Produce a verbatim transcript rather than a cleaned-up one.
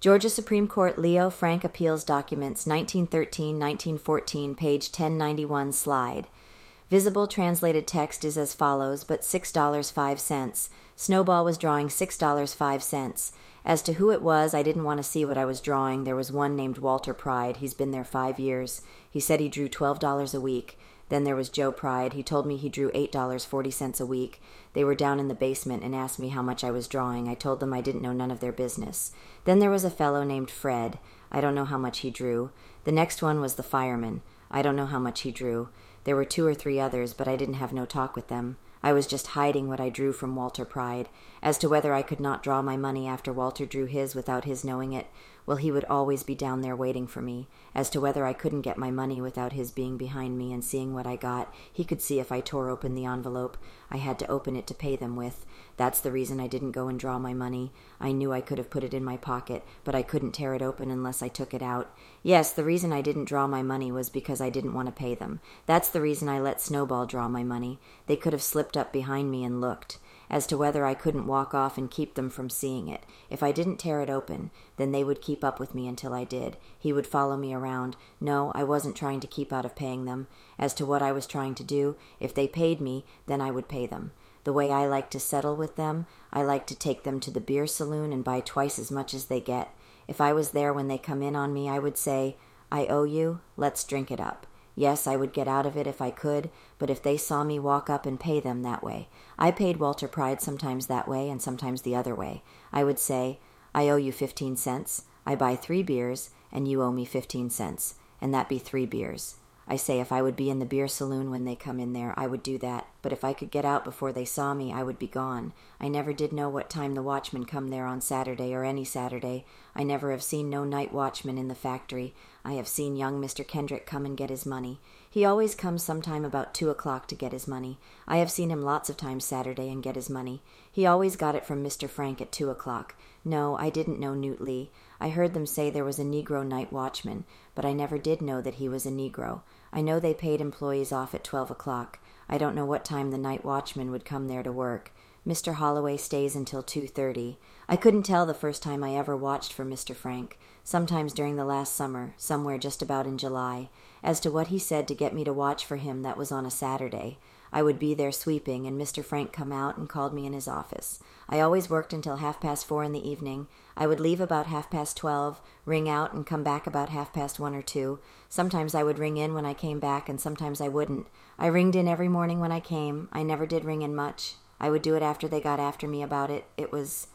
Georgia Supreme Court Leo Frank Appeals Documents, nineteen thirteen to nineteen fourteen, page ten ninety-one, slide. Visible translated text is as follows, but six dollars and five cents. Snowball was drawing six dollars and five cents. As to who it was, I didn't want to see what I was drawing. There was one named Walter Pride. He's been there five years. He said he drew twelve dollars a week. Then there was Joe Pride. He told me he drew eight dollars and forty cents a week. They were down in the basement and asked me how much I was drawing. I told them I didn't know none of their business. Then there was a fellow named Fred. I don't know how much he drew. The next one was the fireman. I don't know how much he drew. There were two or three others, but I didn't have no talk with them. I was just hiding what I drew from Walter Pride. As to whether I could not draw my money after Walter drew his without his knowing it, well, he would always be down there waiting for me. As to whether I couldn't get my money without his being behind me and seeing what I got, he could see if I tore open the envelope. I had to open it to pay them with. That's the reason I didn't go and draw my money. I knew I could have put it in my pocket, but I couldn't tear it open unless I took it out. Yes, the reason I didn't draw my money was because I didn't want to pay them. That's the reason I let Snowball draw my money. They could have slipped up behind me and looked. As to whether I couldn't walk off and keep them from seeing it. If I didn't tear it open, then they would keep up with me until I did. He would follow me around. No, I wasn't trying to keep out of paying them. As to what I was trying to do, if they paid me, then I would pay them. The way I like to settle with them, I like to take them to the beer saloon and buy twice as much as they get. If I was there when they come in on me, I would say, I owe you, let's drink it up. Yes, I would get out of it if I could, but if they saw me walk up and pay them that way. I paid Walter Pride sometimes that way and sometimes the other way. I would say, I owe you fifteen cents. I buy three beers, and you owe me fifteen cents, and that be three beers. I say if I would be in the beer saloon when they come in there, I would do that, but if I could get out before they saw me, I would be gone. I never did know what time the watchmen come there on Saturday or any Saturday. I never have seen no night watchman in the factory. I have seen young Mister Kendrick come and get his money. He always comes sometime about two o'clock to get his money. I have seen him lots of times Saturday and get his money. He always got it from Mister Frank at two o'clock. No, I didn't know Newt Lee. I heard them say there was a Negro night watchman, but I never did know that he was a Negro. I know they paid employees off at twelve o'clock. I don't know what time the night watchman would come there to work. Mister Holloway stays until two thirty. I couldn't tell the first time I ever watched for Mister Frank. Sometimes during the last summer, somewhere just about in July. As to what he said to get me to watch for him, that was on a Saturday. I would be there sweeping, and Mister Frank come out and called me in his office. I always worked until half past four in the evening. I would leave about half past twelve, ring out, and come back about half past one or two. Sometimes I would ring in when I came back, and sometimes I wouldn't. I ringed in every morning when I came. I never did ring in much. I would do it after they got after me about it. It was